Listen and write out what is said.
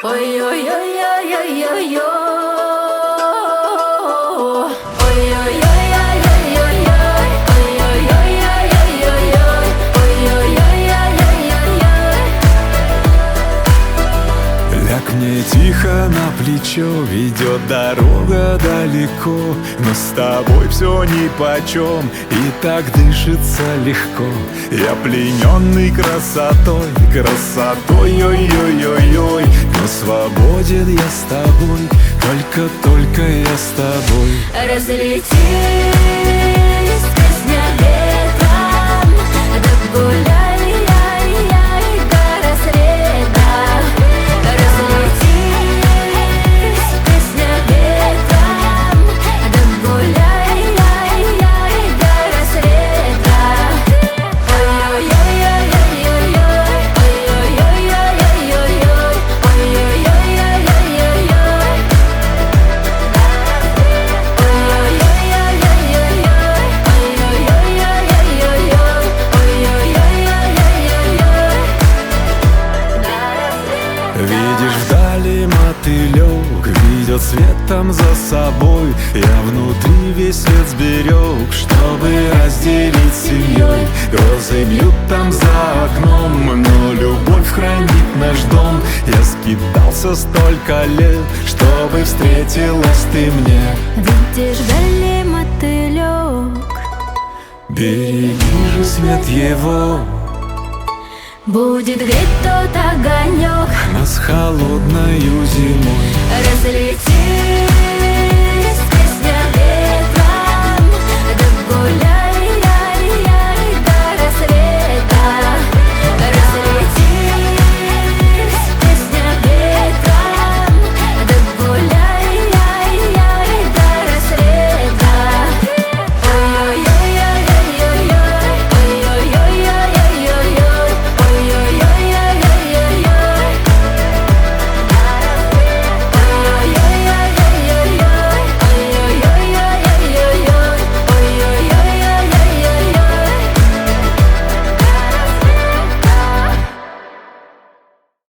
Ой-ой-ой-ой-ой-ой-ой. Ляг мне тихо на плечо, ведет дорога далеко, но с тобой все нипочем, и так дышится легко. Я плененный красотой, красотой, ой-ой-ой-ой, но свободен я с тобой, только я с тобой. Разлетись, песня ветром, да гуляй до рассвета. Разлетись, песня ветром, да гуляй до рассвета. Ой-ой-ой-ой-ой-ой, ой-ой-ой-ой-ой-ой, ой-ой-ой-ой-ой-ой. Видишь вдали мотылек, ведет светом за собой. Я внутри весь свет сберег, чтобы разделить с семьей. Грозы бьют там за окном, но любовь хранит наш дом. Я скитался столько лет, чтобы встретилась ты мне. Видишь вдали мотылек, Береги же свет его, будет греть тот огонек. нас холодною зимой. Разлетись.